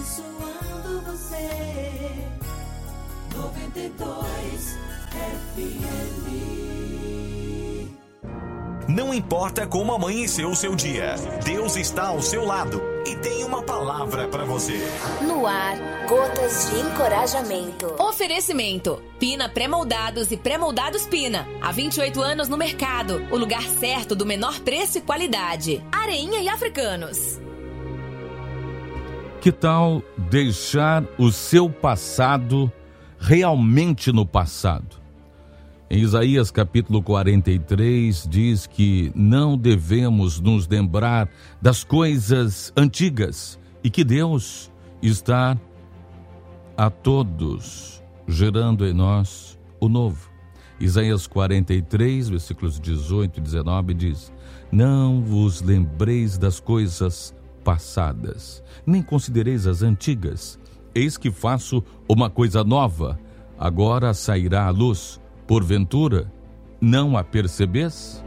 abençoando você. 92 FM. Não importa como amanheceu o seu dia, Deus está ao seu lado e tem uma palavra para você. No ar, gotas de encorajamento. Oferecimento: Pina Pré-Moldados e Pré-Moldados Pina. Há 28 anos no mercado. O lugar certo do menor preço e qualidade. Areinha e Africanos. Que tal deixar o seu passado realmente no passado? Em Isaías capítulo 43 diz que não devemos nos lembrar das coisas antigas e que Deus está a todos gerando em nós o novo. Isaías 43, versículos 18 e 19 diz: não vos lembreis das coisas passadas, nem considereis as antigas. Eis que faço uma coisa nova, agora sairá à luz. Porventura, não a percebes?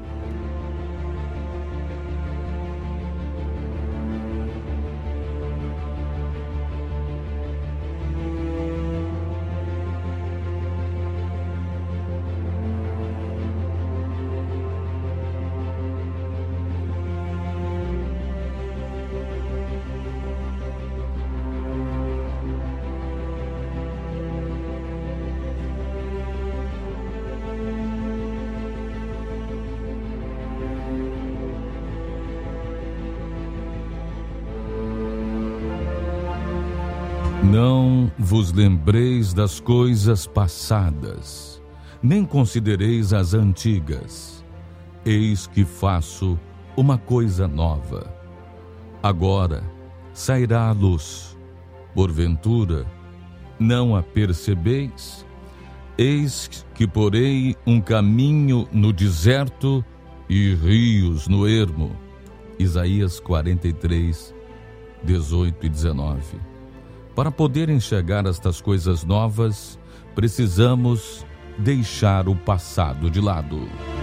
Não vos lembreis das coisas passadas, nem considereis as antigas. Eis que faço uma coisa nova. Agora sairá a luz. Porventura, não a percebeis? Eis que porei um caminho no deserto e rios no ermo. Isaías 43, 18 e 19. Para poder enxergar estas coisas novas, precisamos deixar o passado de lado.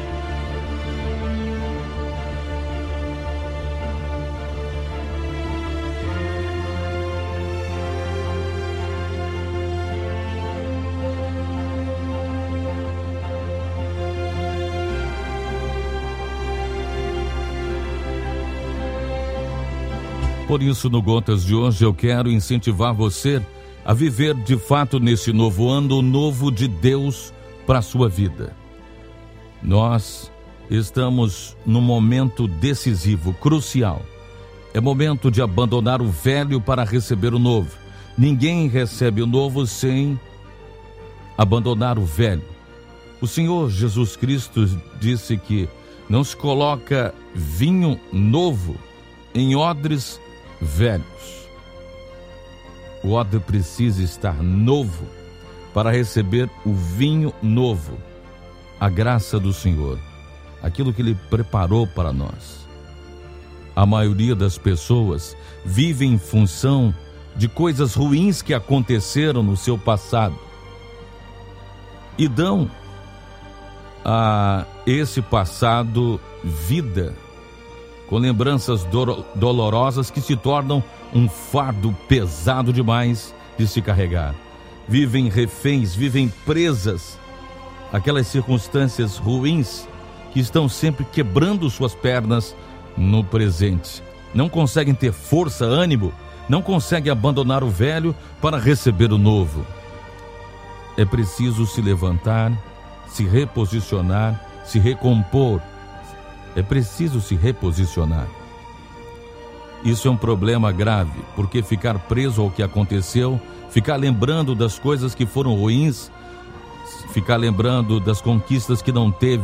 Por isso, no Gotas de hoje, eu quero incentivar você a viver de fato nesse novo ano, o novo de Deus para a sua vida. Nós estamos num momento decisivo, crucial. É momento de abandonar o velho para receber o novo. Ninguém recebe o novo sem abandonar o velho. O Senhor Jesus Cristo disse que não se coloca vinho novo em odres velhos. O odre precisa estar novo para receber o vinho novo, a graça do Senhor, aquilo que Ele preparou para nós. A maioria das pessoas vive em função de coisas ruins que aconteceram no seu passado e dão a esse passado vida, com lembranças dolorosas que se tornam um fardo pesado demais de se carregar. Vivem reféns, vivem presas, aquelas circunstâncias ruins que estão sempre quebrando suas pernas no presente. Não conseguem ter força, ânimo, não conseguem abandonar o velho para receber o novo. É preciso se levantar, se reposicionar, se recompor. É preciso se reposicionar. Isso é um problema grave, porque ficar preso ao que aconteceu, ficar lembrando das coisas que foram ruins, ficar lembrando das conquistas que não teve,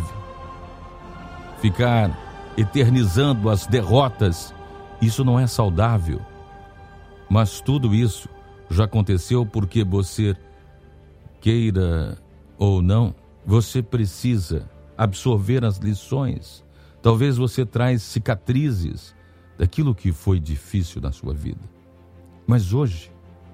ficar eternizando as derrotas, isso não é saudável. Mas tudo isso já aconteceu porque você, queira ou não, você precisa absorver as lições. Talvez você traz cicatrizes daquilo que foi difícil na sua vida. Mas hoje,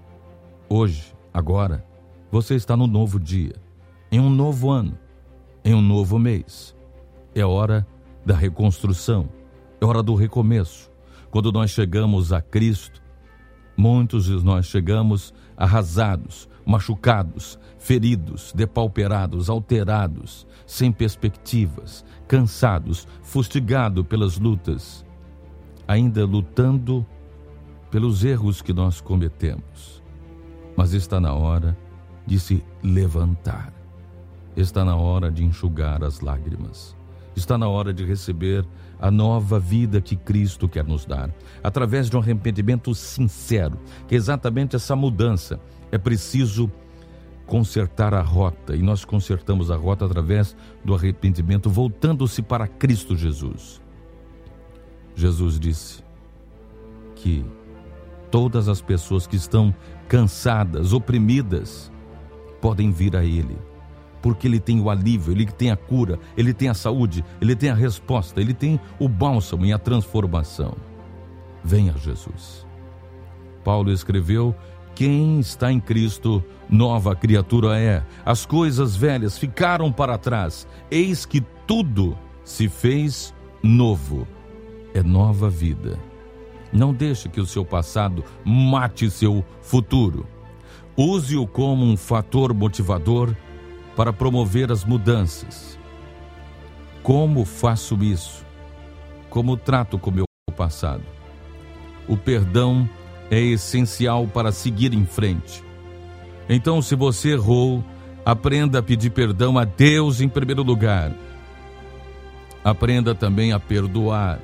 agora, você está no novo dia, em um novo ano, em um novo mês. É hora da reconstrução, é hora do recomeço. Quando nós chegamos a Cristo, Muitos de nós chegamos arrasados, machucados, feridos, depauperados, alterados, sem perspectivas, cansados, fustigados pelas lutas, ainda lutando pelos erros que nós cometemos. Mas está na hora de se levantar. Está na hora de enxugar as lágrimas. Está na hora de receber a nova vida que Cristo quer nos dar, através de um arrependimento sincero, que é exatamente essa mudança. É preciso consertar a rota, e nós consertamos a rota através do arrependimento, voltando-se para Cristo Jesus. Jesus disse que todas as pessoas que estão cansadas, oprimidas, podem vir a Ele, porque Ele tem o alívio, Ele tem a cura, Ele tem a saúde, Ele tem a resposta, Ele tem o bálsamo e a transformação. Venha Jesus. Paulo escreveu: quem está em Cristo, nova criatura é. As coisas velhas ficaram para trás, eis que tudo se fez novo. É nova vida. Não deixe que o seu passado mate seu futuro. Use-o como um fator motivador para promover as mudanças. Como faço isso? Como trato com o meu passado? O perdão é essencial para seguir em frente. Então, se você errou, aprenda a pedir perdão a Deus em primeiro lugar. Aprenda também a perdoar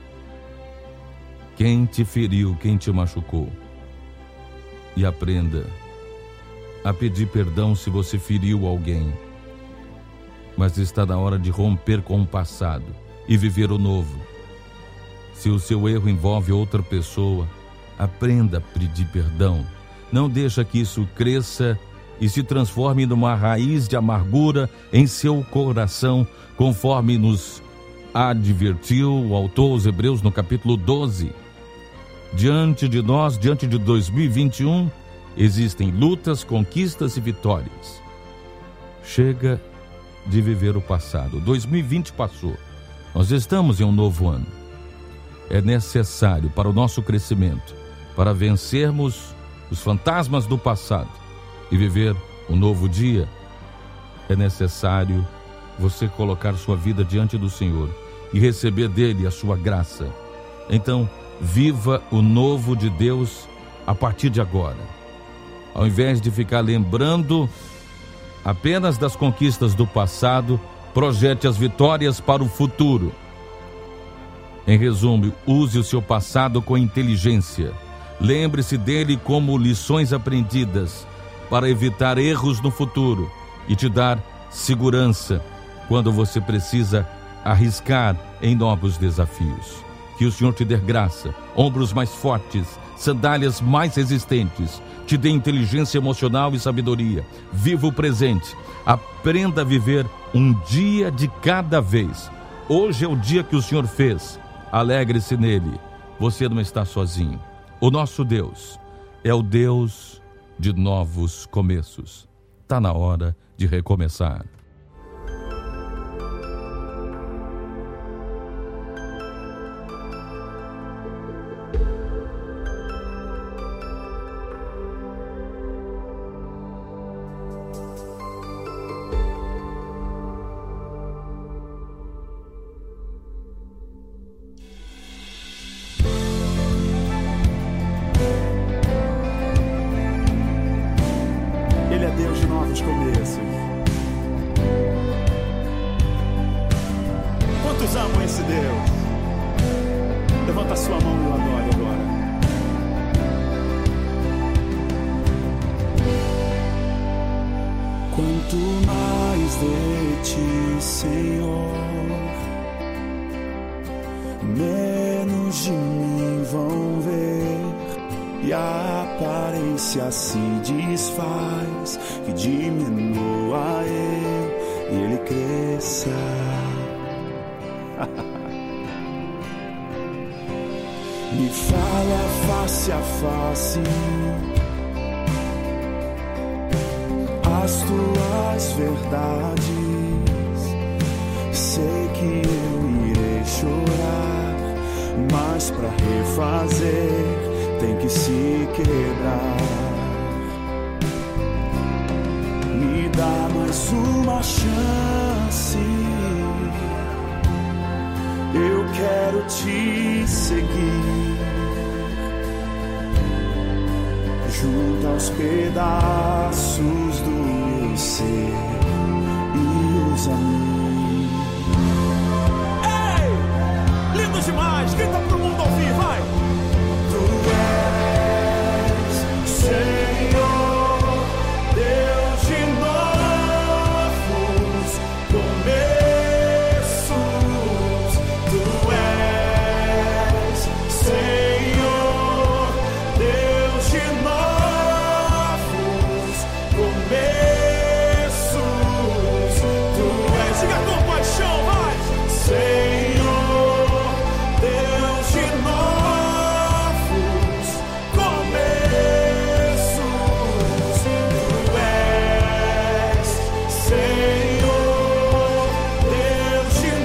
quem te feriu, quem te machucou. E aprenda a pedir perdão se você feriu alguém. Mas está na hora de romper com o passado e viver o novo. Se o seu erro envolve outra pessoa, aprenda a pedir perdão. Não deixa que isso cresça e se transforme numa raiz de amargura em seu coração, conforme nos advertiu o autor aos Hebreus no capítulo 12. Diante de nós, diante de 2021, existem lutas, conquistas e vitórias. Chega de viver o passado. 2020 passou. Nós estamos em um novo ano. É necessário para o nosso crescimento, para vencermos os fantasmas do passado e viver um novo dia, é necessário você colocar sua vida diante do Senhor e receber dele a sua graça. Então, viva o novo de Deus a partir de agora. Ao invés de ficar lembrando apenas das conquistas do passado, projete as vitórias para o futuro. Em resumo, use o seu passado com inteligência. Lembre-se dele como lições aprendidas para evitar erros no futuro e te dar segurança quando você precisa arriscar em novos desafios. Que o Senhor te dê graça, ombros mais fortes, sandálias mais resistentes, te dê inteligência emocional e sabedoria. Viva o presente, aprenda a viver um dia de cada vez. Hoje é o dia que o Senhor fez, alegre-se nele, você não está sozinho. O nosso Deus é o Deus de novos começos. Está na hora de recomeçar. Me fala face a face as tuas verdades. Sei que eu irei chorar, mas pra refazer tem que se quebrar. Me dá mais uma chance. Eu quero te seguir junto aos pedaços do meu ser e usa-me. Ei, lindo demais, grita pro mundo ouvir, vai! Tu és Senhor, Deus de novos começos. Tu és Senhor, Deus de novos começos. Tu és, diga com paixão, vai! Senhor, Deus de novos começos. Tu és Senhor, Deus de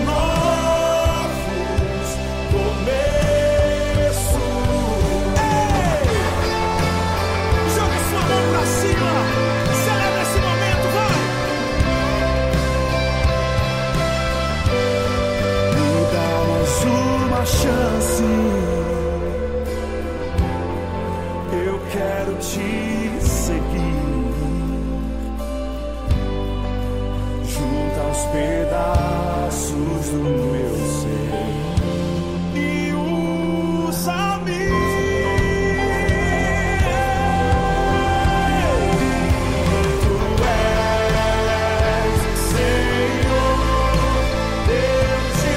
novos começos. Ei! Joga sua mão pra cima! Celebra esse momento, vai! Me dá mais uma chance. Eu quero te seguir junto aos pedaços do meu ser e usa-me. Tu és Senhor, Deus de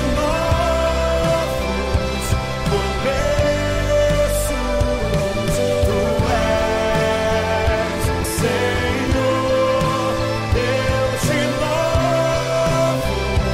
novos começos. Tu és Senhor, Deus de novos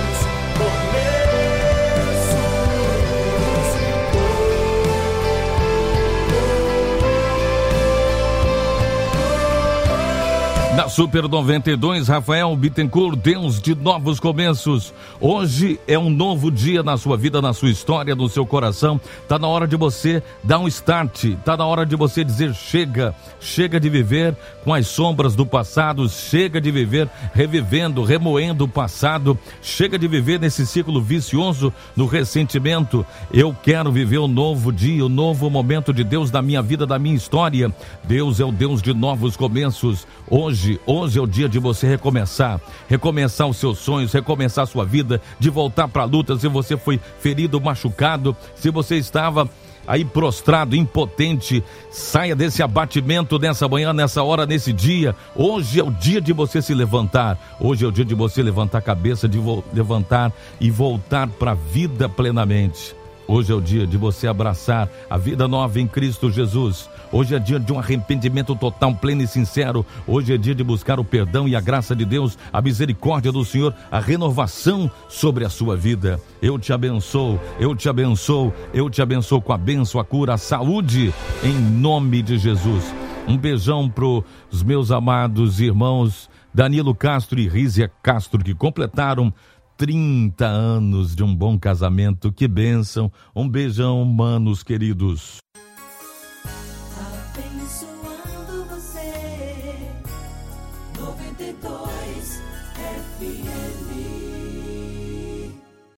Na Super 92, Rafael Bittencourt, Deus de novos começos. Hoje é um novo dia na sua vida, na sua história, no seu coração. Tá na hora de você dar um start, tá na hora de você dizer chega. Chega de viver com as sombras do passado, chega de viver revivendo, remoendo o passado, chega de viver nesse ciclo vicioso no ressentimento. Eu quero viver um novo dia, um novo momento de Deus na minha vida, da minha história. Deus é o Deus de novos começos. Hoje é o dia de você recomeçar os seus sonhos, recomeçar a sua vida, de voltar para a luta. Se você foi ferido, machucado, se você estava aí prostrado, impotente, saia desse abatimento nessa manhã, nessa hora, nesse dia. Hoje é o dia de você se levantar. Hoje é o dia de você levantar a cabeça, de levantar e voltar para a vida plenamente. Hoje é o dia de você abraçar a vida nova em Cristo Jesus. Hoje é dia de um arrependimento total, pleno e sincero. Hoje é dia de buscar o perdão e a graça de Deus, a misericórdia do Senhor, a renovação sobre a sua vida. Eu te abençoo, eu te abençoo, eu te abençoo com a bênção, a cura, a saúde, em nome de Jesus. Um beijão para os meus amados irmãos Danilo Castro e Rízia Castro, que completaram 30 anos de um bom casamento. Que bênção. Um beijão, manos queridos.